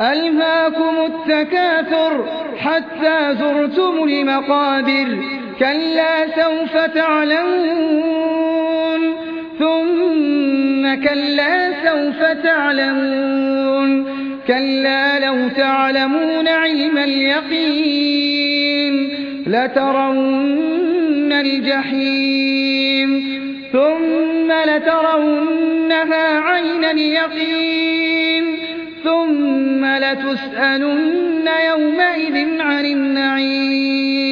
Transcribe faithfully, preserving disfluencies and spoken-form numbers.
ألهاكم التكاثر حتى زرتم المقابر كلا سوف تعلمون ثم كلا سوف تعلمون كلا لو تعلمون علم اليقين لترون الجحيم ثم لترونها عين اليقين ثم لتسألن يومئذ عن النعيم